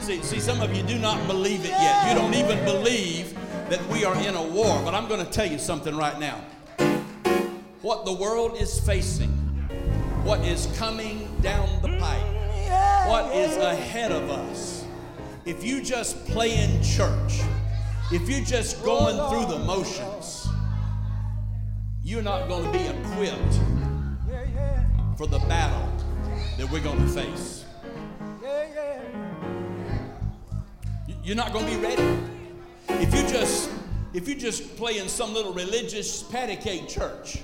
See, some of you do not believe it yet. You don't even believe that we are in a war. But I'm going to tell you something right now. What the world is facing, what is coming down the pipe, what is ahead of us, if you just play in church, if you're just going through the motions, you're not going to be equipped for the battle that we're going to face. You're not going to be ready. If you just play in some little religious patty cake church,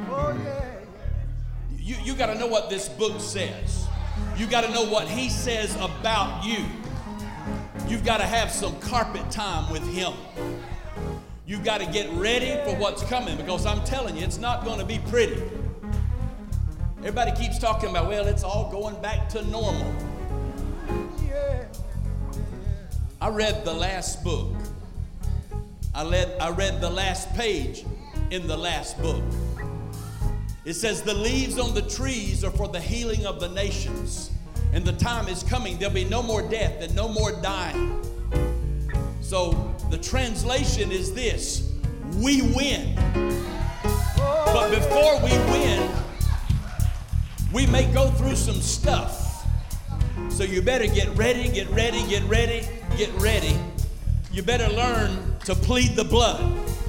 you got to know what this book says. You got to know what he says about you. You've got to have some carpet time with him. You've got to get ready for what's coming, because I'm telling you, it's not going to be pretty. Everybody keeps talking about, well, it's all going back to normal. I read the last book. I read the last page in the last book. It says, the leaves on the trees are for the healing of the nations. And the time is coming. There'll be no more death and no more dying. So the translation is this: we win. But before we win, we may go through some stuff. So you better get ready, get ready, get ready, get ready. You better learn to plead the blood.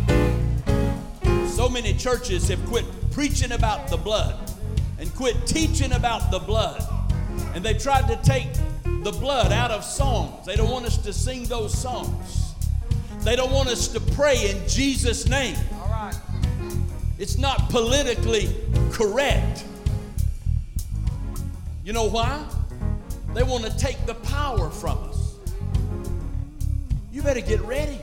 So many churches have quit preaching about the blood and quit teaching about the blood. And they've tried to take the blood out of songs. They don't want us to sing those songs. They don't want us to pray in Jesus' name. All right. It's not politically correct. You know why? They want to take the power from us. You better get ready.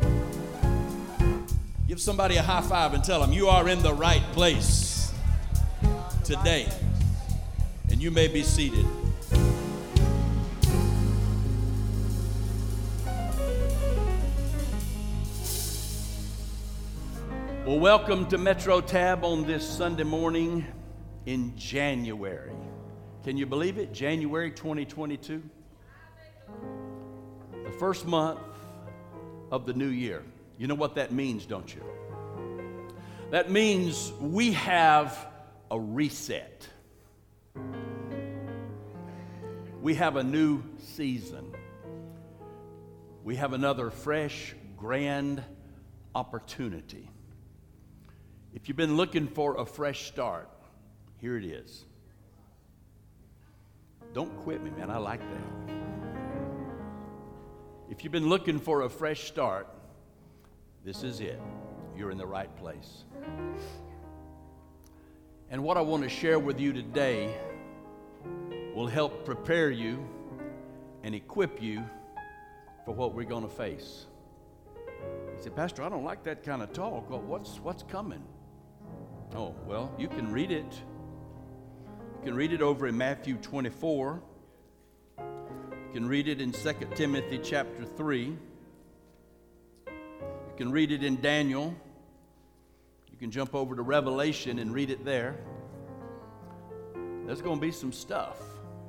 Give somebody a high five and tell them you are in the right place today. And you may be seated. Well, welcome to Metro Tab on this Sunday morning in January. Can you believe it? January 2022. The first month of the new year. You know what that means, don't you? That means we have a reset. We have a new season. We have another fresh, grand opportunity. If you've been looking for a fresh start, here it is. Don't quit me, man. I like that. If you've been looking for a fresh start, this is it. You're in the right place. And what I want to share with you today will help prepare you and equip you for what we're going to face. You say, Pastor, I don't like that kind of talk. Well, what's coming? Oh, well, you can read it. You can read it over in Matthew 24. You can read it in 2 Timothy chapter 3. You can read it in Daniel. You can jump over to Revelation and read it there. There's going to be some stuff.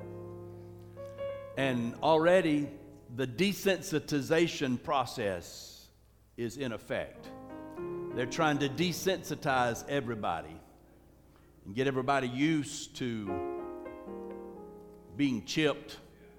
And already the desensitization process is in effect. They're trying to desensitize everybody and get everybody used to being chipped.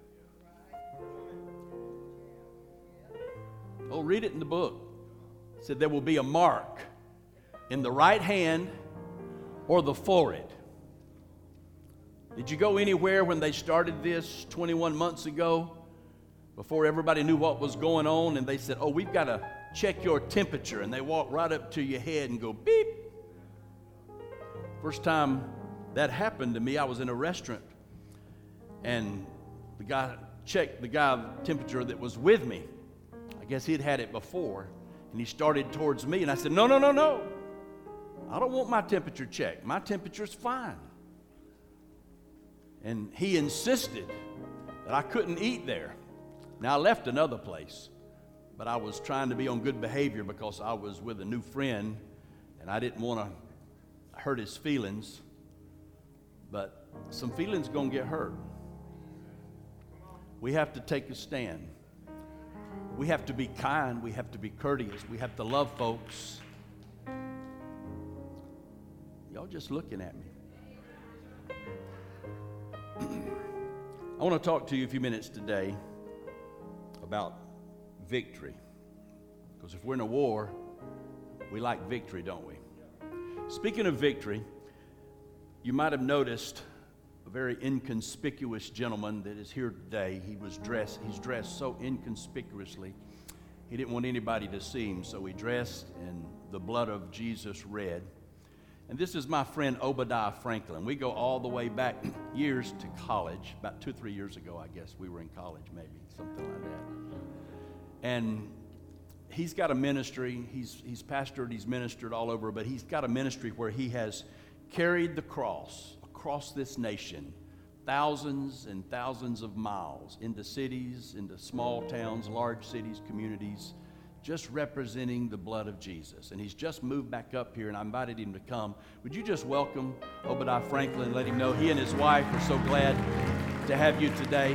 Oh, read it in the book. It said there will be a mark in the right hand or the forehead. Did you go anywhere when they started this 21 months ago, before everybody knew what was going on, and they said, oh, we've got to check your temperature, and they walk right up to your head and go beep. First time that happened to me, I was in a restaurant, and the guy checked the guy's temperature that was with me. I guess he'd had it before, and he started towards me, and I said, no. I don't want my temperature checked. My temperature's fine. And he insisted that I couldn't eat there. Now, I left another place, but I was trying to be on good behavior because I was with a new friend, and I didn't want to hurt his feelings. But some feelings going to get hurt. We have to take a stand. We have to be kind. We have to be courteous. We have to love folks. Y'all just looking at me. I want to talk to you a few minutes today about victory. Because if we're in a war, we like victory, don't we? Speaking of victory, you might have noticed a very inconspicuous gentleman that is here today. He's dressed so inconspicuously. He didn't want anybody to see him, so he dressed in the blood of Jesus red. And this is my friend Obadiah Franklin. We go all the way back years to college. About 2-3 years ago, I guess, we were in college, maybe, something like that. And he's got a ministry. He's pastored, he's ministered all over, but he's got a ministry where he has carried the cross across this nation, thousands and thousands of miles, into cities, into small towns, large cities, communities, just representing the blood of Jesus. And he's just moved back up here, and I invited him to come. Would you just welcome Obadiah Franklin and let him know he and his wife are so glad to have you today.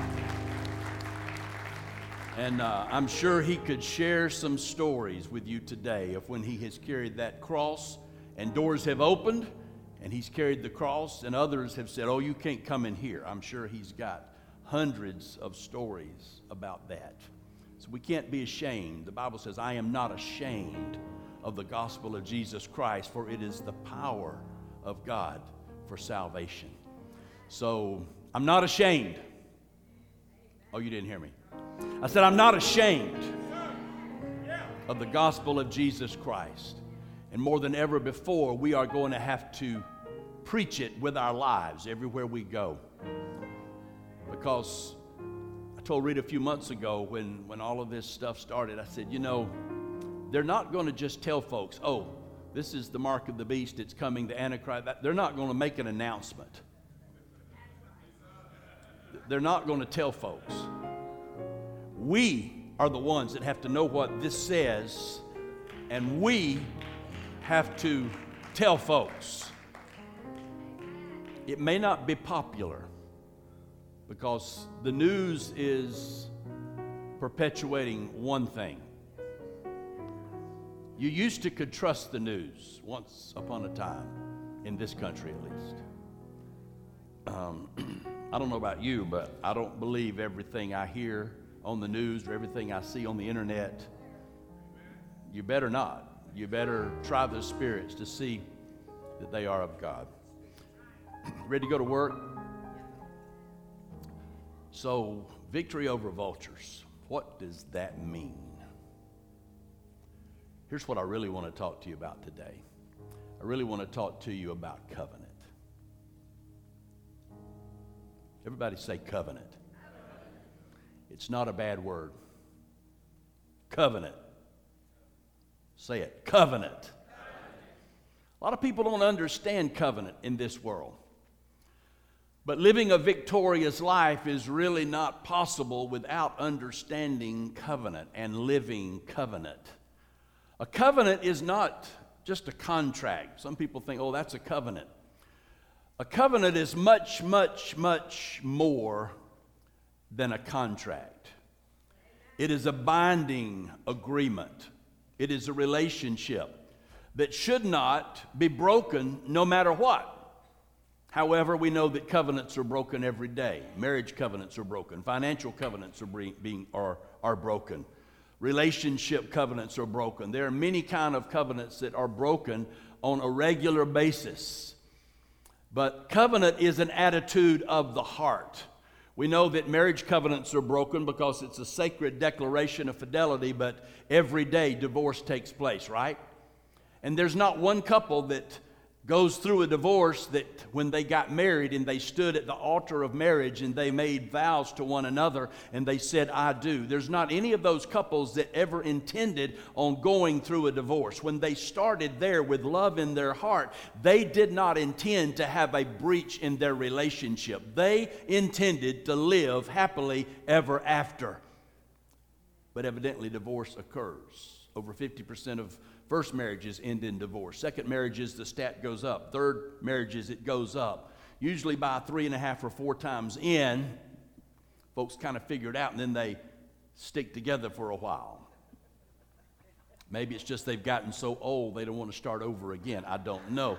And I'm sure he could share some stories with you today of when he has carried that cross and doors have opened and he's carried the cross and others have said, oh, you can't come in here. I'm sure he's got hundreds of stories about that. So we can't be ashamed. The Bible says, I am not ashamed of the gospel of Jesus Christ, for it is the power of God for salvation. So I'm not ashamed. Oh, you didn't hear me. I said, I'm not ashamed of the gospel of Jesus Christ. And more than ever before, we are going to have to preach it with our lives everywhere we go. Because I told Rita a few months ago when all of this stuff started, I said, you know, they're not going to just tell folks, oh, this is the mark of the beast, it's coming, the Antichrist. They're not going to make an announcement. They're not going to tell folks. We are the ones that have to know what this says, and we have to tell folks. It may not be popular because the news is perpetuating one thing. You used to could trust the news once upon a time, in this country at least. I don't know about you, but I don't believe everything I hear on the news or everything I see on the internet. You better not. You better try the spirits to see that they are of God. Ready to go to work? So, victory over vultures. What does that mean? Here's what I really want to talk to you about today. I really want to talk to you about covenant. Everybody say covenant. It's not a bad word. Covenant. Say it. Covenant. A lot of people don't understand covenant in this world. But living a victorious life is really not possible without understanding covenant and living covenant. A covenant is not just a contract. Some people think, oh, that's a covenant. A covenant is much, much, much more than a contract. It is a binding agreement. It is a relationship that should not be broken no matter what. However, we know that covenants are broken every day. Marriage covenants are broken. Financial covenants are broken. Relationship covenants are broken. There are many kind of covenants that are broken on a regular basis. But covenant is an attitude of the heart. We know that marriage covenants are broken because it's a sacred declaration of fidelity, but every day divorce takes place, right? And there's not one couple that goes through a divorce that when they got married and they stood at the altar of marriage and they made vows to one another and they said, I do. There's not any of those couples that ever intended on going through a divorce. When they started there with love in their heart, they did not intend to have a breach in their relationship. They intended to live happily ever after. But evidently divorce occurs. Over 50% of first marriages end in divorce. Second marriages, the stat goes up. Third marriages, it goes up. Usually by 3.5 or 4 times in, folks kind of figure it out, and then they stick together for a while. Maybe it's just they've gotten so old they don't want to start over again. I don't know.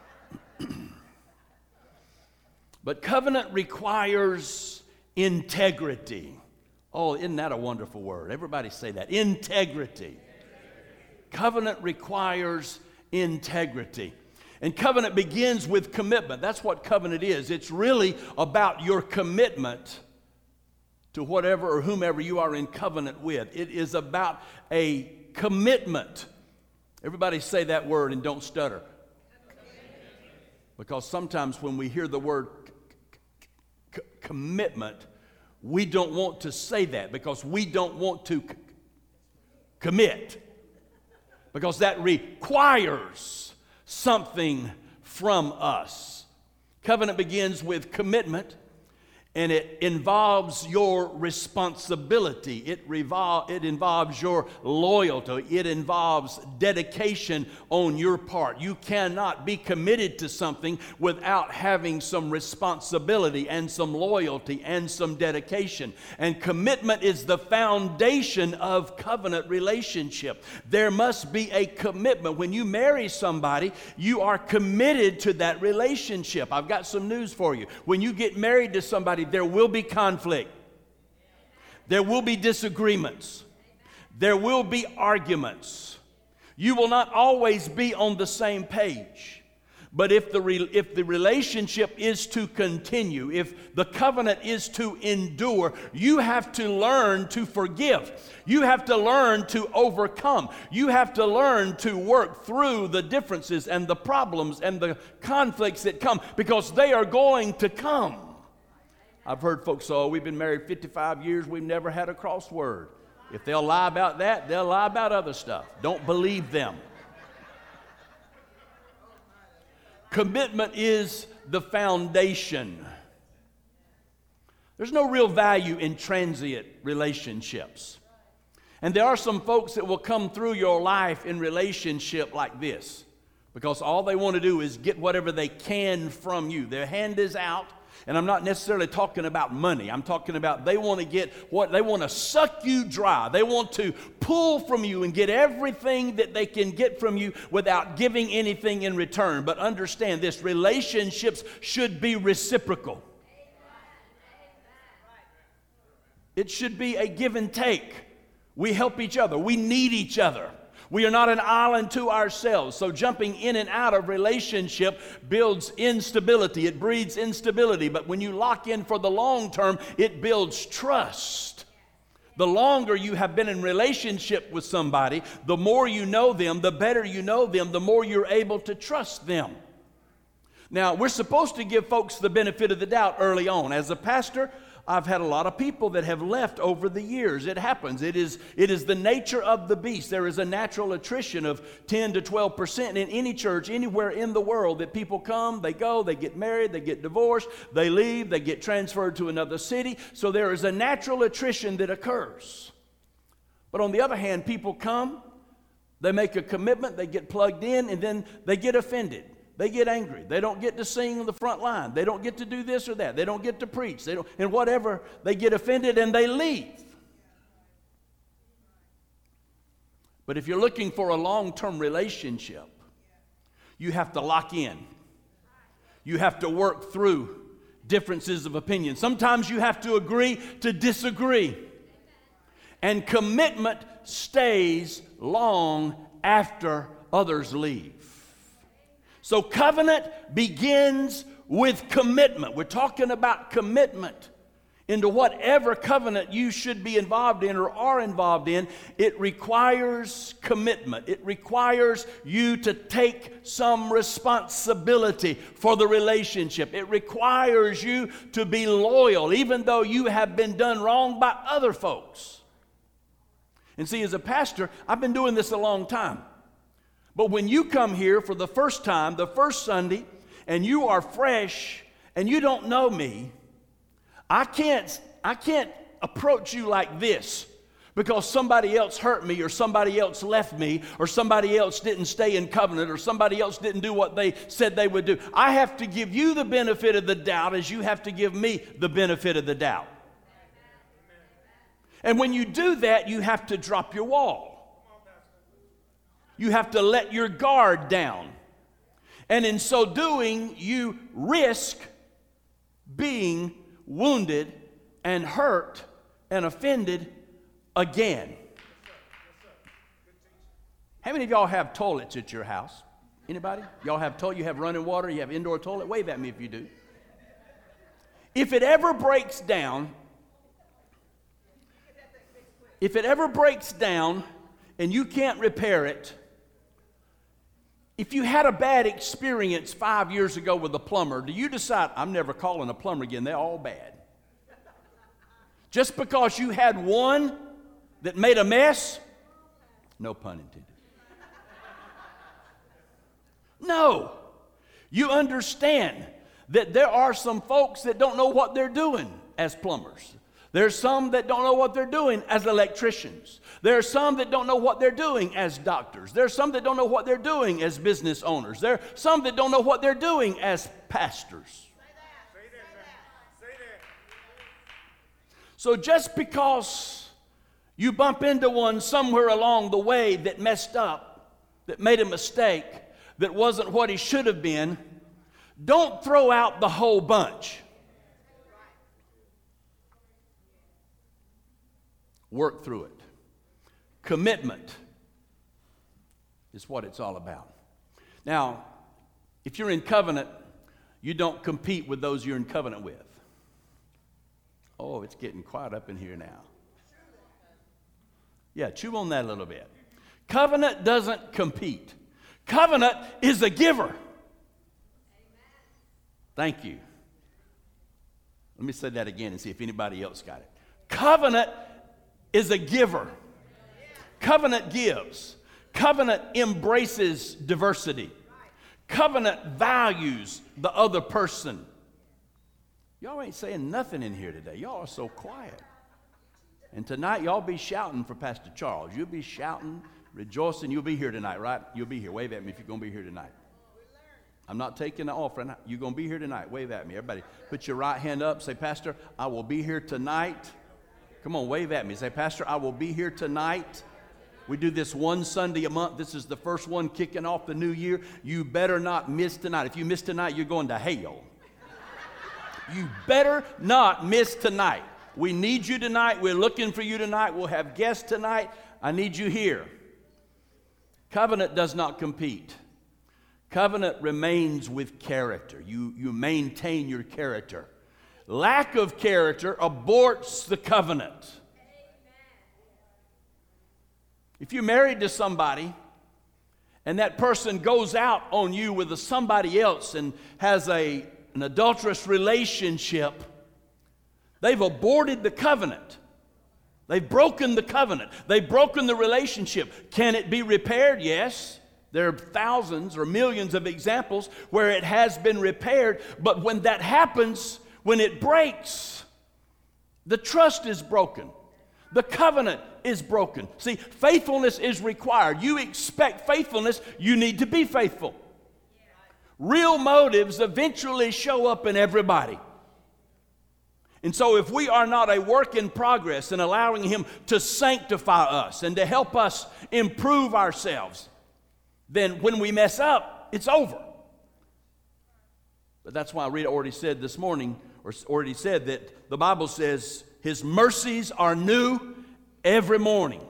But covenant requires integrity. Oh, isn't that a wonderful word? Everybody say that. Integrity. Covenant requires integrity. And covenant begins with commitment. That's what covenant is. It's really about your commitment to whatever or whomever you are in covenant with. It is about a commitment. Everybody say that word and don't stutter. Because sometimes when we hear the word commitment, we don't want to say that because we don't want to commit. Because that requires something from us. Covenant begins with commitment, and it involves your responsibility. It involves your loyalty. It involves dedication on your part. You cannot be committed to something without having some responsibility and some loyalty and some dedication. And commitment is the foundation of covenant relationship. There must be a commitment. When you marry somebody, you are committed to that relationship. I've got some news for you. When you get married to somebody, there will be conflict. There will be disagreements. There will be arguments. You will not always be on the same page. But if the relationship is to continue, if the covenant is to endure, you have to learn to forgive. You have to learn to overcome. You have to learn to work through the differences and the problems and the conflicts that come, because they are going to come. I've heard folks say, oh, we've been married 55 years, we've never had a crossword. If they'll lie about that, they'll lie about other stuff. Don't believe them. Commitment is the foundation. There's no real value in transient relationships. And there are some folks that will come through your life in relationship like this, because all they want to do is get whatever they can from you. Their hand is out. And I'm not necessarily talking about money. I'm talking about they want to get what they want to suck you dry. They want to pull from you and get everything that they can get from you without giving anything in return. But understand this, relationships should be reciprocal. It should be a give and take. We help each other. We need each other. We are not an island to ourselves. So jumping in and out of relationship builds instability. It breeds instability. But when you lock in for the long term, it builds trust. The longer you have been in relationship with somebody, the more you know them, the better you know them, the more you're able to trust them. Now, we're supposed to give folks the benefit of the doubt early on. As a pastor, I've had a lot of people that have left over the years. It happens. It is the nature of the beast. There is a natural attrition of 10 to 12% in any church, anywhere in the world, that people come, they go, they get married, they get divorced, they leave, they get transferred to another city. So there is a natural attrition that occurs. But on the other hand, people come, they make a commitment, they get plugged in, and then they get offended. They get angry. They don't get to sing on the front line. They don't get to do this or that. They don't get to preach. And whatever, they get offended and they leave. But if you're looking for a long-term relationship, you have to lock in. You have to work through differences of opinion. Sometimes you have to agree to disagree. And commitment stays long after others leave. So covenant begins with commitment. We're talking about commitment into whatever covenant you should be involved in or are involved in. It requires commitment. It requires you to take some responsibility for the relationship. It requires you to be loyal, even though you have been done wrong by other folks. And see, as a pastor, I've been doing this a long time. But when you come here for the first time, the first Sunday, and you are fresh and you don't know me, I can't approach you like this because somebody else hurt me or somebody else left me or somebody else didn't stay in covenant or somebody else didn't do what they said they would do. I have to give you the benefit of the doubt as you have to give me the benefit of the doubt. And when you do that, you have to drop your wall. You have to let your guard down. And in so doing, you risk being wounded and hurt and offended again. How many of y'all have toilets at your house? Anybody? Y'all have toilet? You have running water? You have indoor toilet? Wave at me if you do. If it ever breaks down, and you can't repair it, if you had a bad experience 5 years ago with a plumber, do you decide, I'm never calling a plumber again, they're all bad? Just because you had one that made a mess? No pun intended. No. You understand that there are some folks that don't know what they're doing as plumbers. There's some that don't know what they're doing as electricians. There are some that don't know what they're doing as doctors. There are some that don't know what they're doing as business owners. There are some that don't know what they're doing as pastors. So just because you bump into one somewhere along the way that messed up, that made a mistake, that wasn't what he should have been, don't throw out the whole bunch. Work through it. Commitment is what it's all about. Now, if you're in covenant, you don't compete with those you're in covenant with. Oh, it's getting quiet up in here now. Yeah, chew on that a little bit. Covenant doesn't compete. Covenant is a giver. Thank you. Let me say that again and see if anybody else got it. Covenant is a giver. Covenant gives. Covenant embraces diversity. Covenant values the other person. Y'all ain't saying nothing in here today. Y'all are so quiet. And tonight, y'all be shouting for Pastor Charles. You'll be shouting, rejoicing. You'll be here tonight, right? You'll be here. Wave at me if you're going to be here tonight. I'm not taking the offering. You're going to be here tonight. Wave at me. Everybody, put your right hand up. Say, Pastor, I will be here tonight. Come on, wave at me. Say, Pastor, I will be here tonight. We do this one Sunday a month. This is the first one kicking off the new year. You better not miss tonight. If you miss tonight, you're going to hell. You better not miss tonight. We need you tonight. We're looking for you tonight. We'll have guests tonight. I need you here. Covenant does not compete. Covenant remains with character. You maintain your character. Lack of character aborts the covenant. If you're married to somebody and that person goes out on you with somebody else and has an adulterous relationship, they've aborted the covenant. They've broken the covenant. They've broken the relationship. Can it be repaired? Yes. There are thousands or millions of examples where it has been repaired. But when that happens, when it breaks, the trust is broken. The covenant is broken. See, faithfulness is required. You expect faithfulness, you need to be faithful. Real motives eventually show up in everybody. And so if we are not a work in progress and allowing Him to sanctify us and to help us improve ourselves, then when we mess up, it's over. But that's why Rita already said this morning, or already said that the Bible says His mercies are new every morning.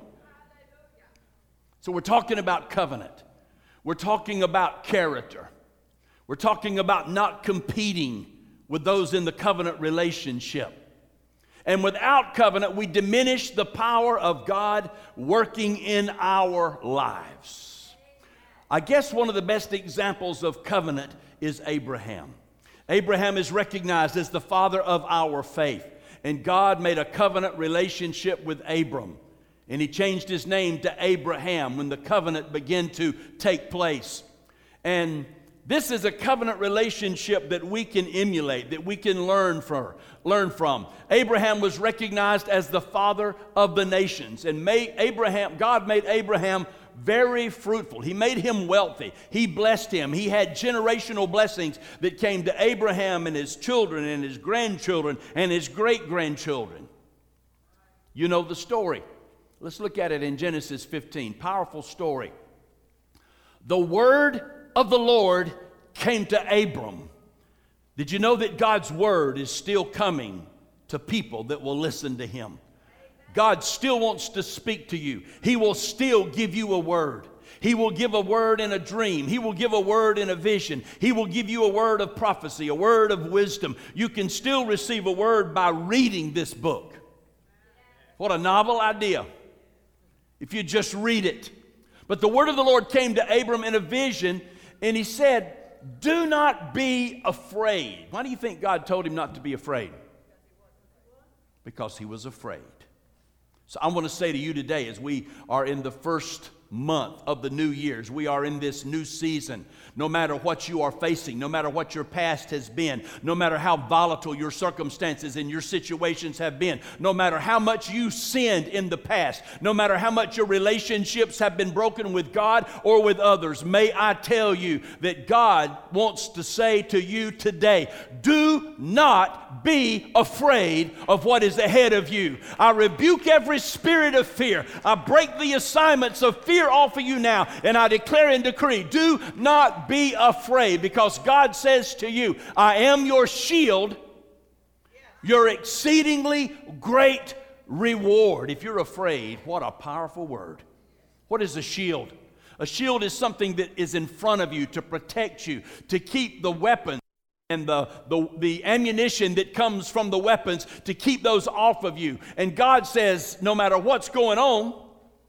So we're talking about covenant. We're talking about character. We're talking about not competing with those in the covenant relationship. And without covenant, we diminish the power of God working in our lives. I guess one of the best examples of covenant is Abraham. Abraham is recognized as the father of our faith. And God made a covenant relationship with Abram. And He changed his name to Abraham when the covenant began to take place. And this is a covenant relationship that we can emulate, that we can learn from. Abraham was recognized as the father of the nations. And God made Abraham very fruitful. He made him wealthy. He blessed him. He had generational blessings that came to Abraham and his children and his grandchildren and his great-grandchildren. You know the story. Let's look at it in Genesis 15. Powerful story. The word of the Lord came to Abram. Did you know that God's word is still coming to people that will listen to him? God still wants to speak to you. He will still give you a word. He will give a word in a dream. He will give a word in a vision. He will give you a word of prophecy, a word of wisdom. You can still receive a word by reading this book. What a novel idea if you just read it. But the word of the Lord came to Abram in a vision, and he said, do not be afraid. Why do you think God told him not to be afraid? Because he was afraid. So I want to say to you today, as we are in the first month of the new years, we are in this new season. No matter what you are facing, no matter what your past has been, no matter how volatile your circumstances and your situations have been, no matter how much you sinned in the past, no matter how much your relationships have been broken with God or with others, may I tell you that God wants to say to you today, do not be afraid of what is ahead of you. I rebuke every spirit of fear. I break the assignments of fear off of you now, and I declare and decree, do not be afraid, because God says to you, I am your shield, your exceedingly great reward. If you're afraid, what a powerful word. What is a shield? A shield is something that is in front of you to protect you, to keep the weapons and the ammunition that comes from the weapons, to keep those off of you. And God says, no matter what's going on,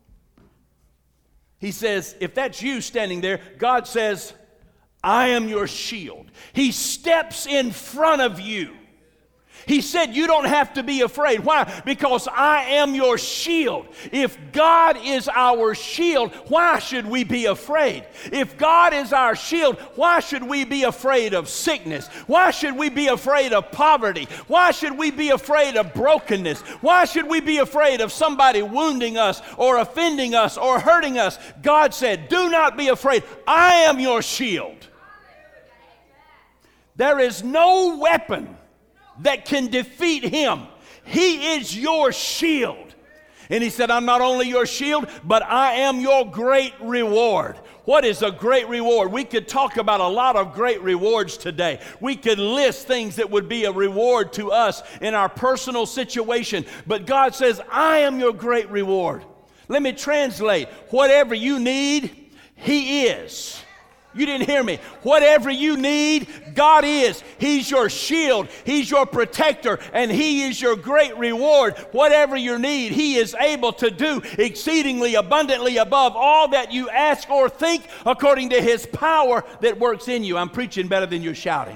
He says, if that's you standing there, God says, I am your shield. He steps in front of you. He said, you don't have to be afraid. Why? Because I am your shield. If God is our shield, why should we be afraid? If God is our shield, why should we be afraid of sickness? Why should we be afraid of poverty? Why should we be afraid of brokenness? Why should we be afraid of somebody wounding us or offending us or hurting us? God said, do not be afraid. I am your shield. There is no weapon that can defeat him. He is your shield. And he said, I'm not only your shield, but I am your great reward. What is a great reward? We could talk about a lot of great rewards today. We could list things that would be a reward to us in our personal situation. But God says, I am your great reward. Let me translate. Whatever you need, He is. You didn't hear me. Whatever you need, God is. He's your shield. He's your protector. And He is your great reward. Whatever you need, He is able to do exceedingly abundantly above all that you ask or think, according to His power that works in you. I'm preaching better than you're shouting.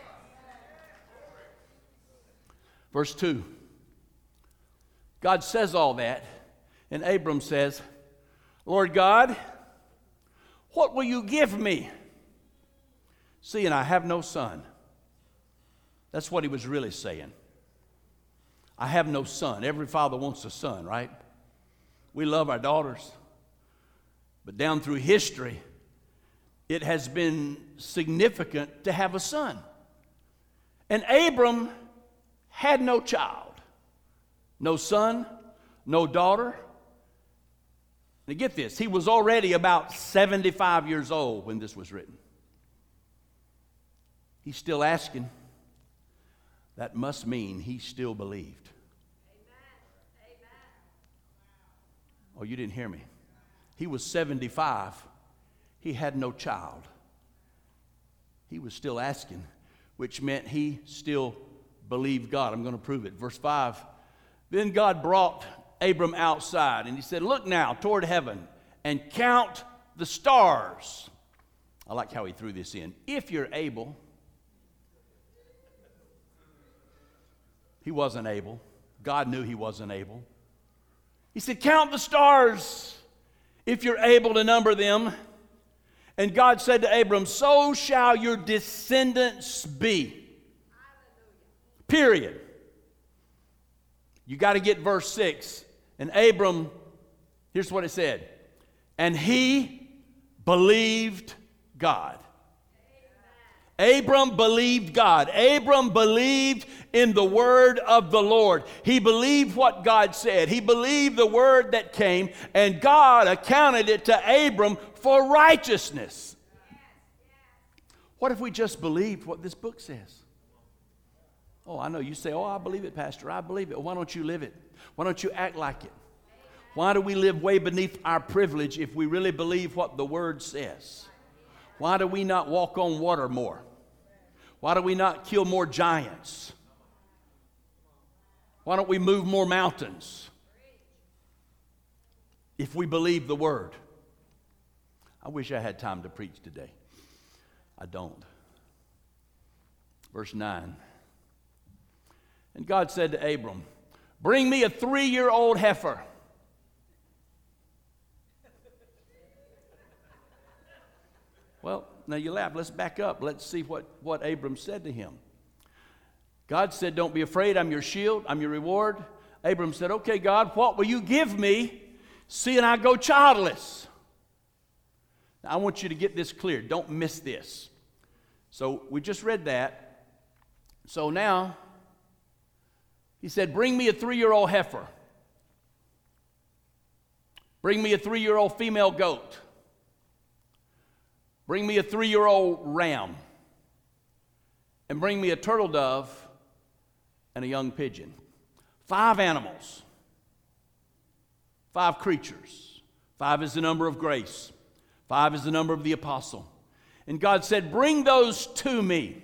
Verse 2. God says all that, and Abram says, Lord God, what will you give me? Seeing I have no son. That's what he was really saying. I have no son. Every father wants a son, right? We love our daughters. But down through history, it has been significant to have a son. And Abram had no child. No son, no daughter. Now get this, he was already about 75 years old when this was written. He's still asking. That must mean he still believed. Amen. Oh, you didn't hear me. He was 75. He had no child. He was still asking, which meant he still believed God. I'm going to prove it. Verse 5, then God brought Abram outside, and he said, look now toward heaven and count the stars. I like how he threw this in. If you're able. He wasn't able. God knew he wasn't able. He said, count the stars if you're able to number them. And God said to Abram, so shall your descendants be. Period. You got to get verse 6. And Abram, here's what it said. And he believed God. Abram believed God. Abram believed in the word of the Lord. He believed what God said. He believed the word that came, and God accounted it to Abram for righteousness. What if we just believed what this book says? Oh, I know you say, oh, I believe it, Pastor. I believe it. Why don't you live it? Why don't you act like it? Why do we live way beneath our privilege if we really believe what the word says? Why do we not walk on water more? Why do we not kill more giants? Why don't we move more mountains? If we believe the word. I wish I had time to preach today. I don't. Verse 9. And God said to Abram, bring me a 3-year-old heifer. Well, now you laugh. Let's back up. Let's see what Abram said to him. God said, don't be afraid. I'm your shield. I'm your reward. Abram said, okay, God, what will you give me seeing I go childless? Now, I want you to get this clear. Don't miss this. So we just read that. So now, he said, bring me a 3-year-old heifer. Bring me a 3-year-old female goat. Bring me a 3-year-old ram. And bring me a turtle dove and a young pigeon. 5 animals. 5 creatures. 5 is the number of grace. 5 is the number of the apostle. And God said, bring those to me.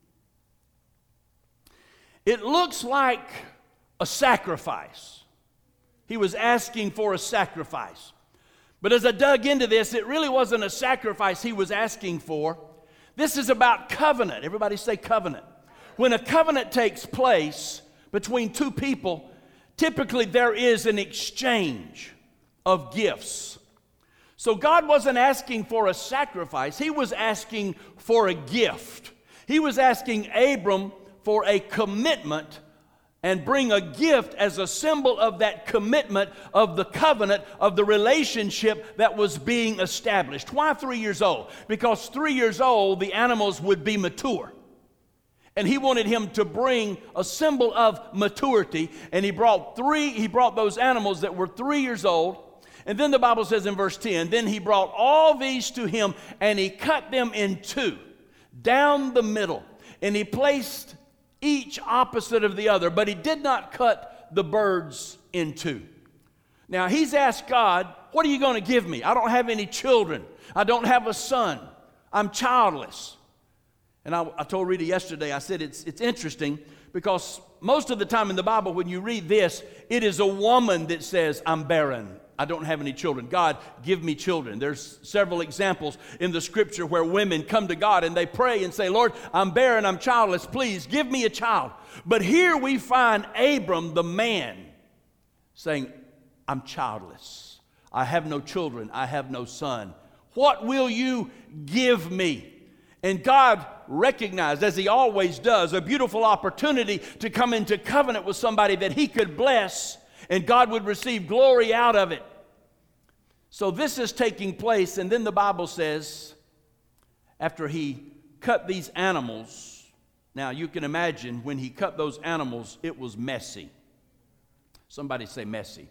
It looks like a sacrifice. He was asking for a sacrifice. But as I dug into this, it really wasn't a sacrifice he was asking for. This is about covenant. Everybody say covenant. When a covenant takes place between 2 people, typically there is an exchange of gifts. So God wasn't asking for a sacrifice. He was asking for a gift. He was asking Abram for a commitment and bring a gift as a symbol of that commitment, of the covenant, of the relationship that was being established. Why 3 years old? Because 3 years old, the animals would be mature. And he wanted him to bring a symbol of maturity, and he brought those animals that were 3 years old. And then the Bible says in verse 10, then he brought all these to him, and he cut them in 2, down the middle, and he placed each opposite of the other, but he did not cut the birds in 2. Now, he's asked God, what are you going to give me? I don't have any children. I don't have a son. I'm childless. And I told Rita yesterday, I said it's interesting because most of the time in the Bible when you read this, it is a woman that says, I'm barren. I don't have any children. God, give me children. There's several examples in the scripture where women come to God and they pray and say, Lord, I'm barren, I'm childless. Please give me a child. But here we find Abram, the man, saying, I'm childless. I have no children. I have no son. What will you give me? And God recognized, as he always does, a beautiful opportunity to come into covenant with somebody that he could bless, and God would receive glory out of it. So this is taking place, and then the Bible says, after he cut these animals, now you can imagine when he cut those animals, it was messy. Somebody say messy.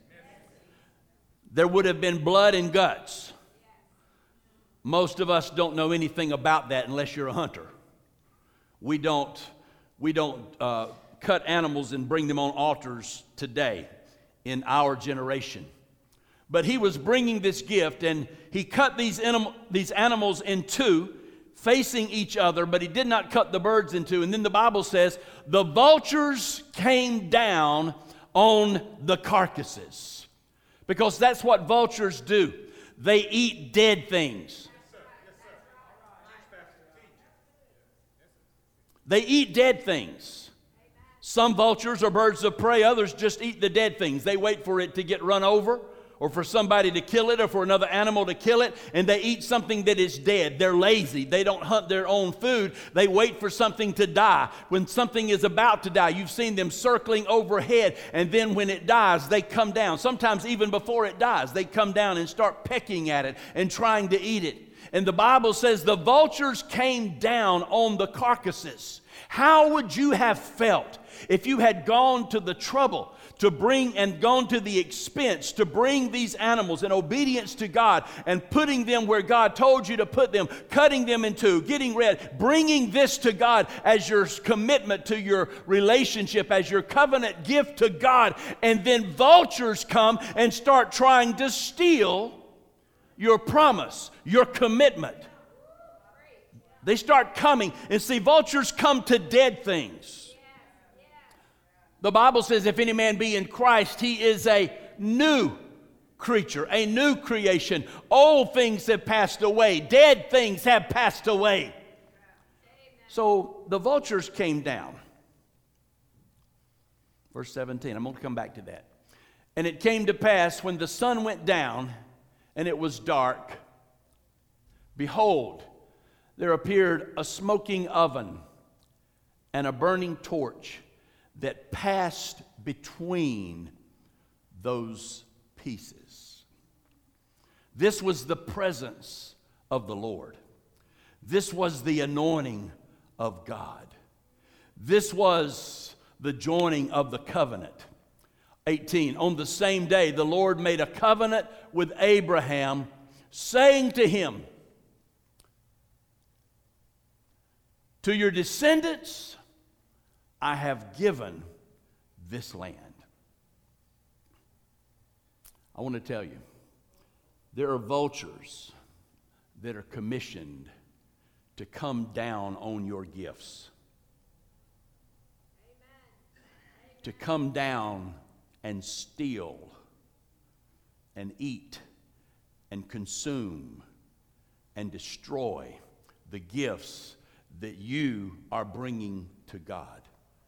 There would have been blood and guts. Most of us don't know anything about that unless you're a hunter. We don't cut animals and bring them on altars today in our generation. But he was bringing this gift, and he cut these animals in 2, facing each other, but he did not cut the birds in 2. And then the Bible says, the vultures came down on the carcasses. Because that's what vultures do. They eat dead things. They eat dead things. Some vultures are birds of prey. Others just eat the dead things. They wait for it to get run over, or for somebody to kill it, or for another animal to kill it, and they eat something that is dead. They're lazy. They don't hunt their own food. They wait for something to die. When something is about to die, you've seen them circling overhead, and then when it dies, they come down. Sometimes even before it dies, they come down and start pecking at it and trying to eat it. And the Bible says the vultures came down on the carcasses. How would you have felt if you had gone to the trouble to bring and gone to the expense to bring these animals in obedience to God and putting them where God told you to put them, cutting them in two, getting red, bringing this to God as your commitment to your relationship, as your covenant gift to God, and then vultures come and start trying to steal your promise, your commitment. They start coming, and see, vultures come to dead things. The Bible says, if any man be in Christ, he is a new creature, a new creation. Old things have passed away. Dead things have passed away. So the vultures came down. Verse 17, I'm going to come back to that. And it came to pass when the sun went down and it was dark, behold, there appeared a smoking oven and a burning torch that passed between those pieces. This was the presence of the Lord. This was the anointing of God. This was the joining of the covenant. 18, on the same day the Lord made a covenant with Abraham, saying to him, to your descendants I have given this land. I want to tell you, there are vultures that are commissioned to come down on your gifts. Amen. To come down and steal and eat and consume and destroy the gifts that you are bringing to God.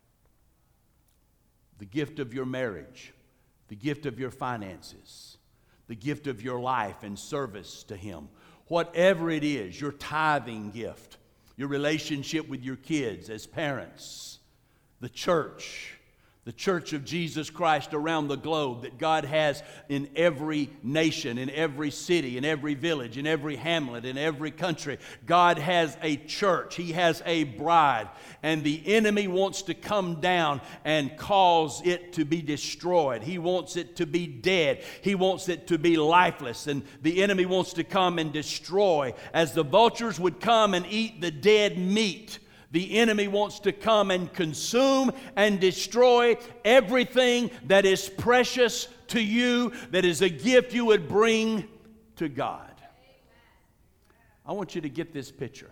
The gift of your marriage, the gift of your finances, the gift of your life and service to Him. Whatever it is, your tithing gift, your relationship with your kids as parents, the church of Jesus Christ around the globe that God has in every nation, in every city, in every village, in every hamlet, in every country. God has a church. He has a bride. And the enemy wants to come down and cause it to be destroyed. He wants it to be dead. He wants it to be lifeless. And the enemy wants to come and destroy. As the vultures would come and eat the dead meat, the enemy wants to come and consume and destroy everything that is precious to you, that is a gift you would bring to God. I want you to get this picture.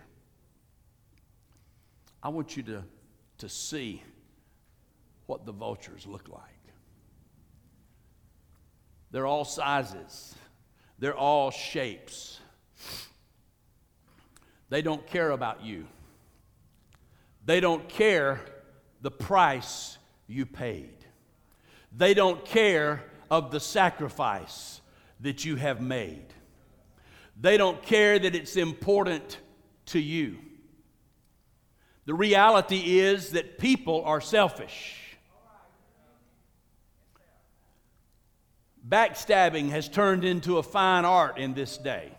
I want you to see what the vultures look like. They're all sizes. They're all shapes. They don't care about you. They don't care the price you paid. They don't care of the sacrifice that you have made. They don't care that it's important to you. The reality is that people are selfish. Backstabbing has turned into a fine art in this day.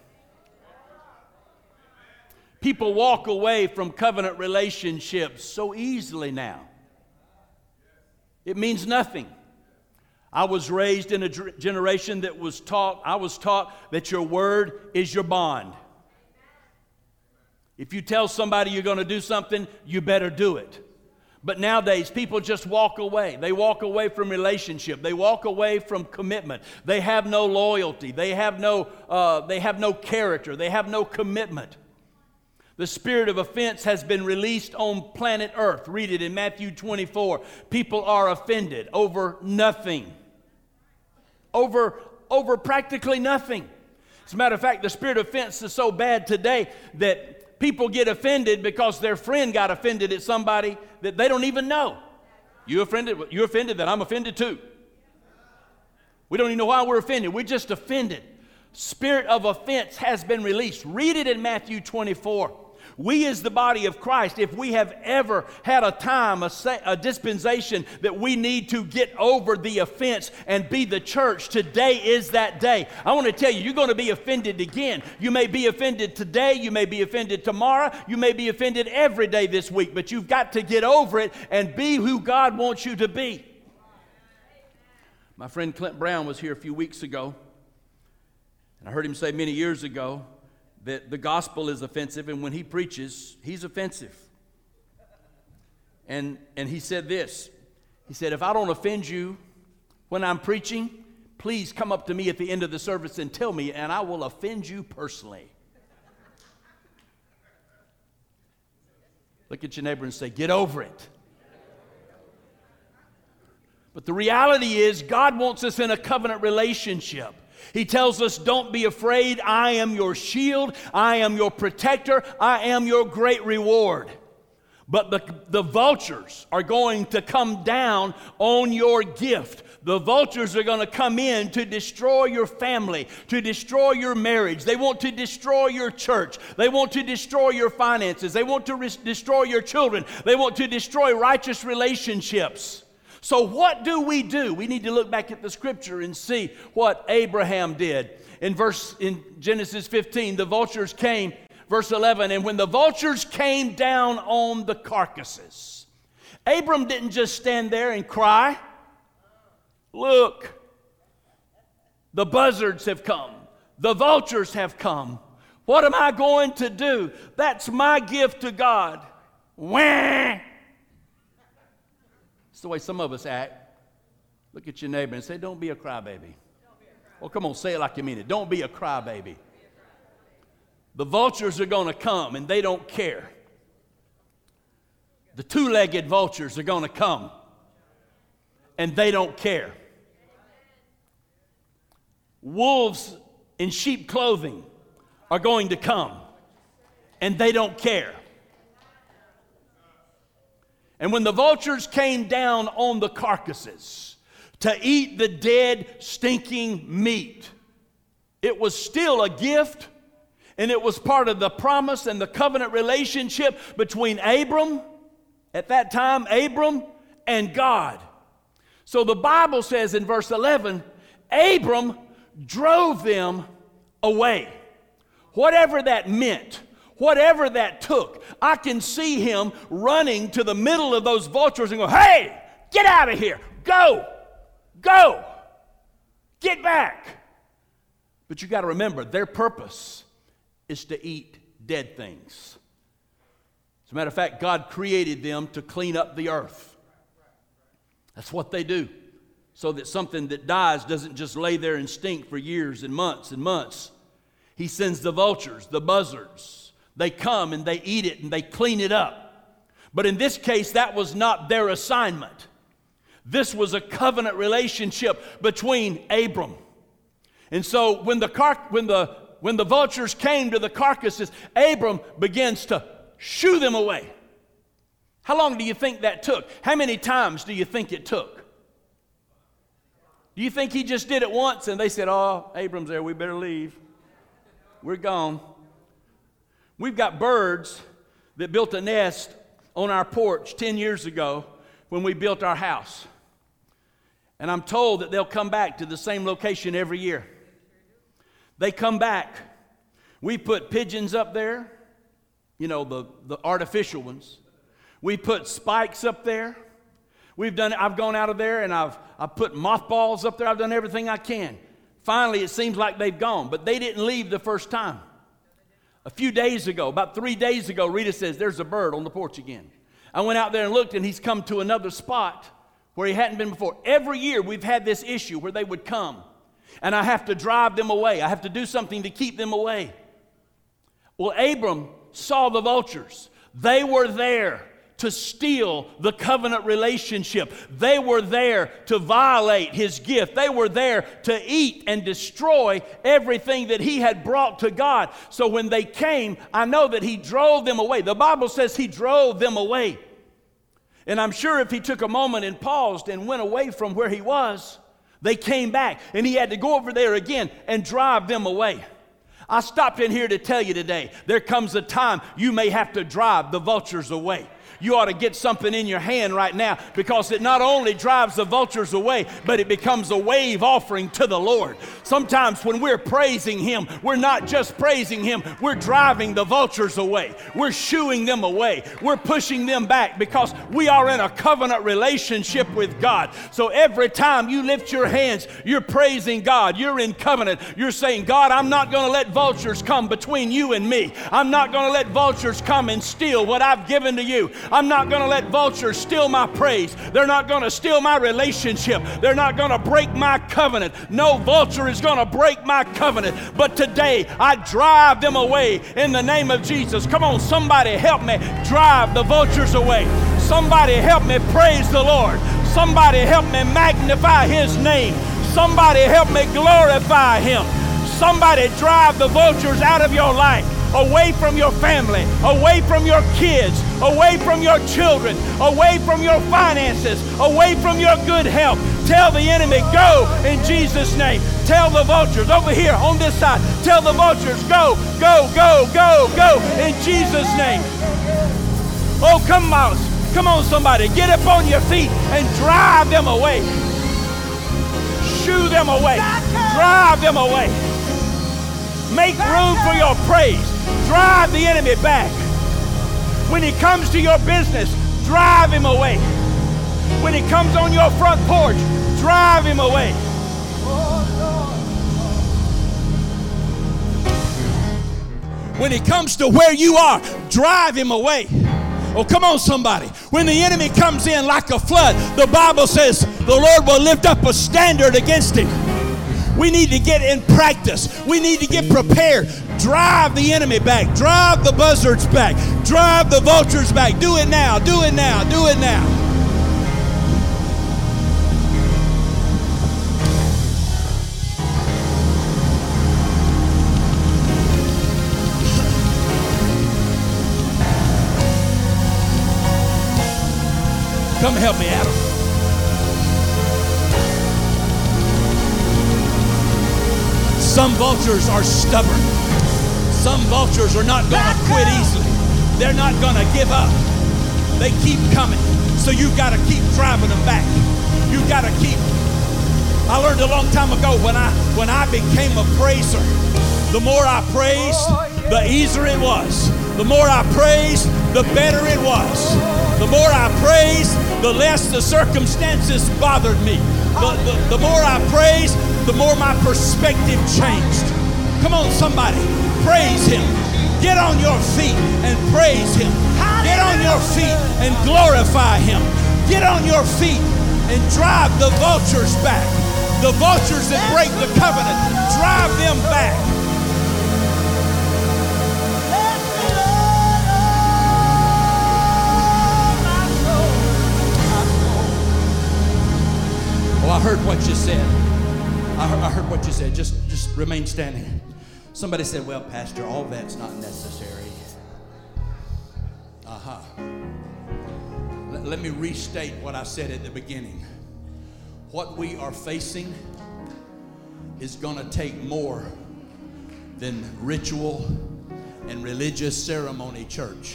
People walk away from covenant relationships so easily now. It means nothing. I was raised in a generation that I was taught that your word is your bond. If you tell somebody you're going to do something, you better do it. But nowadays, people just walk away. They walk away from relationship. They walk away from commitment. They have no loyalty. They have no character. They have no commitment. The spirit of offense has been released on planet Earth. Read it in Matthew 24. People are offended over nothing. Over practically nothing. As a matter of fact, the spirit of offense is so bad today that people get offended because their friend got offended at somebody that they don't even know. You're offended that I'm offended too. We don't even know why we're offended. We're just offended. Spirit of offense has been released. Read it in Matthew 24. We as the body of Christ, if we have ever had a time, a dispensation that we need to get over the offense and be the church, today is that day. I want to tell you, you're going to be offended again. You may be offended today, you may be offended tomorrow, you may be offended every day this week, but you've got to get over it and be who God wants you to be. My friend Clint Brown was here a few weeks ago, and I heard him say many years ago that the gospel is offensive, and when he preaches, he's offensive. And he said this. He said, if I don't offend you when I'm preaching, please come up to me at the end of the service and tell me, and I will offend you personally. Look at your neighbor and say, get over it. But the reality is, God wants us in a covenant relationship. He tells us, don't be afraid. I am your shield. I am your protector. I am your great reward. But the vultures are going to come down on your gift. The vultures are going to come in to destroy your family, to destroy your marriage. They want to destroy your church. They want to destroy your finances. They want to destroy your children. They want to destroy righteous relationships. So what do? We need to look back at the scripture and see what Abraham did. In Genesis 15, the vultures came, verse 11, and when the vultures came down on the carcasses, Abram didn't just stand there and cry. Look, the buzzards have come. The vultures have come. What am I going to do? That's my gift to God. Wah! It's the way some of us act. Look at your neighbor and say, don't be a crybaby. Well, come on, say it like you mean it. Don't be a crybaby. The vultures are going to come, and they don't care. The two-legged vultures are going to come, and they don't care. Wolves in sheep clothing are going to come, and they don't care. And when the vultures came down on the carcasses to eat the dead, stinking meat, it was still a gift, and it was part of the promise and the covenant relationship between Abram, at that time, Abram and God. So the Bible says in verse 11, Abram drove them away. Whatever that meant, whatever that took, I can see him running to the middle of those vultures and go, hey, get out of here. Go, get back. But you got to remember, their purpose is to eat dead things. As a matter of fact, God created them to clean up the earth. That's what they do, so that something that dies doesn't just lay there and stink for years and months and months. He sends the vultures, the buzzards. They come and they eat it and they clean it up. But in this case, that was not their assignment. This was a covenant relationship between Abram. And so when the vultures came to the carcasses, Abram begins to shoo them away. How long do you think that took? How many times do you think it took? Do you think he just did it once and they said, oh, Abram's there, we better leave. We're gone. We've got birds that built a nest on our porch 10 years ago when we built our house. And I'm told that they'll come back to the same location every year. They come back. We put pigeons up there, you know, the artificial ones. We put spikes up there. I've gone out of there and I've put mothballs up there. I've done everything I can. Finally, it seems like they've gone, but they didn't leave the first time. A few days ago, about 3 days ago, Rita says, there's a bird on the porch again. I went out there and looked, and he's come to another spot where he hadn't been before. Every year we've had this issue where they would come, and I have to drive them away. I have to do something to keep them away. Well, Abram saw the vultures. They were there to steal the covenant relationship. They were there to violate his gift. They were there to eat and destroy everything that he had brought to God. So when they came, I know that he drove them away. The Bible says he drove them away. And I'm sure if he took a moment and paused and went away from where he was, they came back and he had to go over there again and drive them away. I stopped in here to tell you today, there comes a time you may have to drive the vultures away. You ought to get something in your hand right now, because it not only drives the vultures away, but it becomes a wave offering to the Lord. Sometimes when we're praising Him, we're not just praising Him, we're driving the vultures away. We're shooing them away. We're pushing them back, because we are in a covenant relationship with God. So every time you lift your hands, you're praising God. You're in covenant. You're saying, God, I'm not going to let vultures come between you and me. I'm not going to let vultures come and steal what I've given to you. I'm not going to let vultures steal my praise. They're not going to steal my relationship. They're not going to break my covenant. No vulture is going to break my covenant. But today, I drive them away in the name of Jesus. Come on, somebody help me drive the vultures away. Somebody help me praise the Lord. Somebody help me magnify His name. Somebody help me glorify Him. Somebody drive the vultures out of your life, away from your family, away from your kids, away from your children, away from your finances, away from your good health. Tell the enemy, go in Jesus' name. Tell the vultures over here on this side, tell the vultures, go, go, go, go, go in Jesus' name. Oh, come on. Come on, somebody. Get up on your feet and drive them away. Shoo them away. Drive them away. Make room for your praise. Drive the enemy back. When he comes to your business, drive him away. When he comes on your front porch, drive him away. When he comes to where you are, drive him away. Oh, come on, somebody. When the enemy comes in like a flood, the Bible says the Lord will lift up a standard against him. We need to get in practice. We need to get prepared. Drive the enemy back. Drive the buzzards back. Drive the vultures back. Do it now. Do it now. Do it now. Come help me, Adam. Some vultures are stubborn. Some vultures are not going to quit easily. They're not going to give up. They keep coming. So you've got to keep driving them back. You've got to keep. I learned a long time ago when I became a praiser, the more I praised, the easier it was. The more I praised, the better it was. The more I praised, the less the circumstances bothered me. The more I praised, the more my perspective changed. Come on, somebody, praise Him. Get on your feet and praise Him. Get on your feet and glorify Him. Get on your feet and drive the vultures back. The vultures that break the covenant, drive them back. Oh, I heard what you said. I heard what you said. Just remain standing. Somebody said, well, Pastor, all that's not necessary. Let me restate what I said at the beginning. What we are facing is going to take more than ritual and religious ceremony church.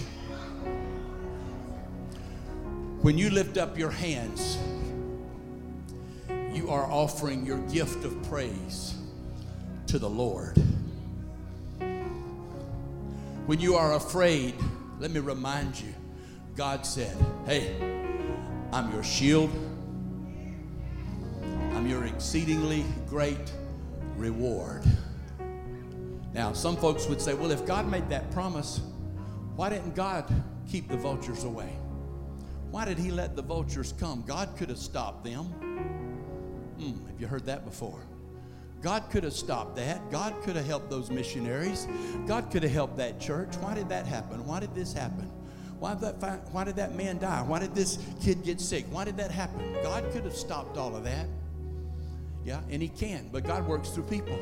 When you lift up your hands, you are offering your gift of praise to the Lord. When you are afraid, let me remind you, God said, hey, I'm your shield. I'm your exceedingly great reward. Now, some folks would say, well, if God made that promise, why didn't God keep the vultures away? Why did He let the vultures come? God could have stopped them. Have you heard that before? God could have stopped that. God could have helped those missionaries. God could have helped that church. Why did that happen? Why did this happen? Why did that man die? Why did this kid get sick? Why did that happen? God could have stopped all of that. Yeah, and He can, but God works through people.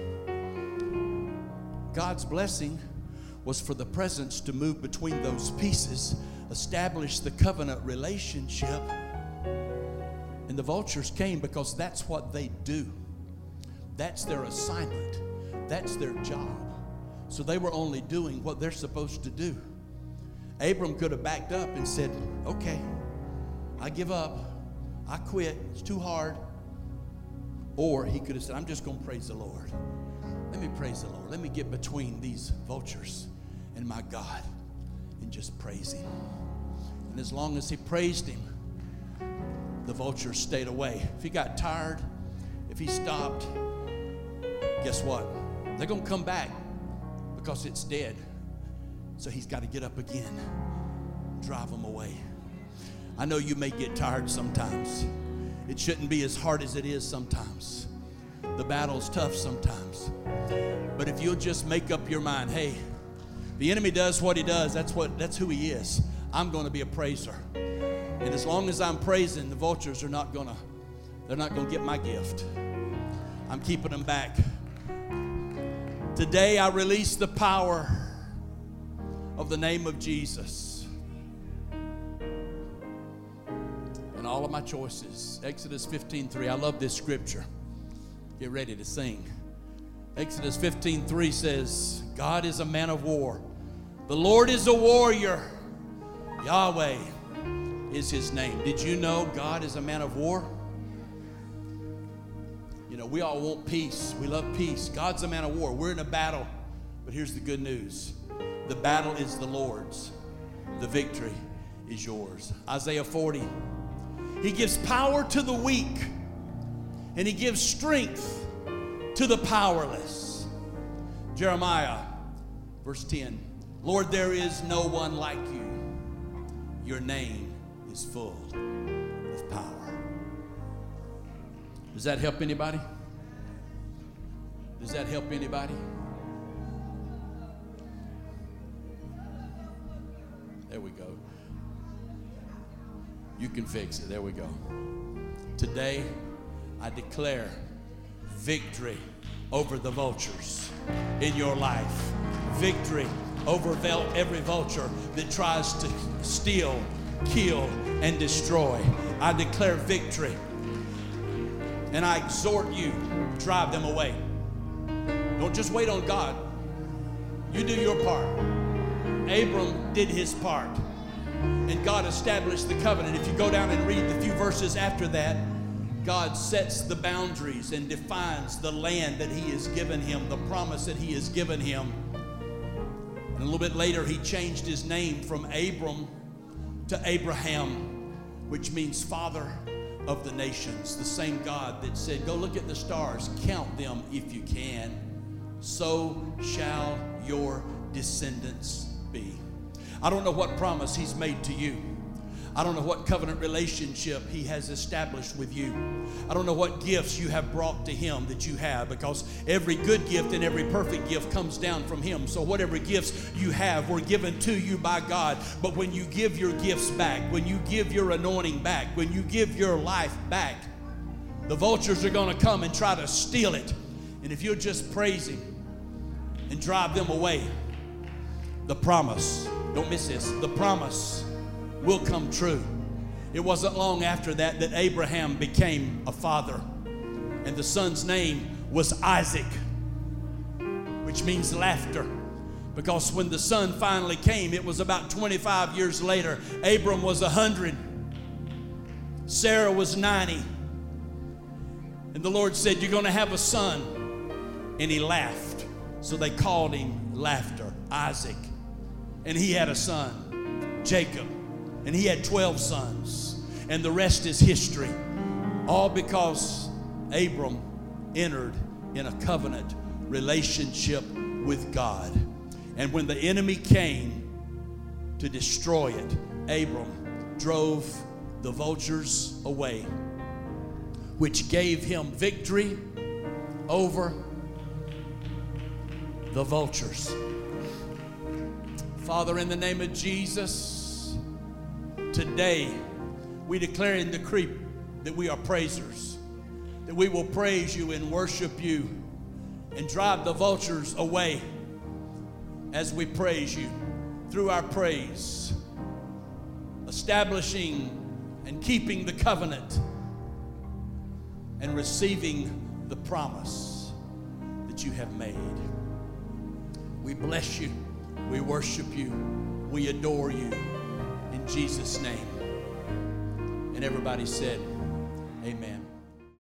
God's blessing was for the presence to move between those pieces, establish the covenant relationship. And the vultures came because that's what they do. That's their assignment. That's their job. So they were only doing what they're supposed to do. Abram could have backed up and said, okay, I give up. I quit. It's too hard. Or he could have said, I'm just going to praise the Lord. Let me praise the Lord. Let me get between these vultures and my God and just praise him. And as long as he praised him, the vultures stayed away. If he got tired, if he stopped, guess what? They're going to come back because it's dead. So he's got to get up again, drive them away. I know you may get tired sometimes. It shouldn't be as hard as it is sometimes. The battle's tough sometimes. But if you'll just make up your mind, hey, the enemy does what he does. That's who he is. I'm going to be a praiser. And as long as I'm praising, the vultures are not going to get my gift. I'm keeping them back. Today I release the power of the name of Jesus in all of my choices. Exodus 15:3. I love this scripture. Get ready to sing. Exodus 15:3 says, God is a man of war. The Lord is a warrior. Yahweh is his name. Did you know God is a man of war? You know, we all want peace. We love peace. God's a man of war. We're in a battle. But here's the good news. The battle is the Lord's. The victory is yours. Isaiah 40. He gives power to the weak, and he gives strength to the powerless. Jeremiah, verse 10. Lord, there is no one like you. Your name is full of power. Does that help anybody? Does that help anybody? There we go. You can fix it. There we go. Today, I declare victory over the vultures in your life. Victory over every vulture that tries to steal, kill, and destroy. I declare victory. And I exhort you, drive them away. Don't just wait on God. You do your part. Abram did his part. And God established the covenant. If you go down and read the few verses after that, God sets the boundaries and defines the land that he has given him, the promise that he has given him. And a little bit later, he changed his name from Abram to Abraham, which means father of the nations. The same God that said, go look at the stars, count them if you can. So shall your descendants be. I don't know what promise he's made to you. I don't know what covenant relationship he has established with you. I don't know what gifts you have brought to him that you have, because every good gift and every perfect gift comes down from him. So whatever gifts you have were given to you by God. But when you give your gifts back, when you give your anointing back, when you give your life back, the vultures are going to come and try to steal it. And if you'll just praise him and drive them away, the promise, don't miss this, the promise will come true. It wasn't long after that that Abraham became a father, and the son's name was Isaac, which means laughter, because when the son finally came, it was about 25 years later. Abram was 100, Sarah was 90, and the Lord said, you're going to have a son, and he laughed, so they called him Laughter, Isaac. And he had a son, Jacob. And he had 12 sons. And the rest is history. All because Abram entered in a covenant relationship with God. And when the enemy came to destroy it, Abram drove the vultures away, which gave him victory over the vultures. Father, in the name of Jesus, today we declare and decree that we are praisers, that we will praise you and worship you and drive the vultures away as we praise you through our praise, establishing and keeping the covenant and receiving the promise that you have made. We bless you. We worship you. We adore you. In Jesus' name. And everybody said, amen.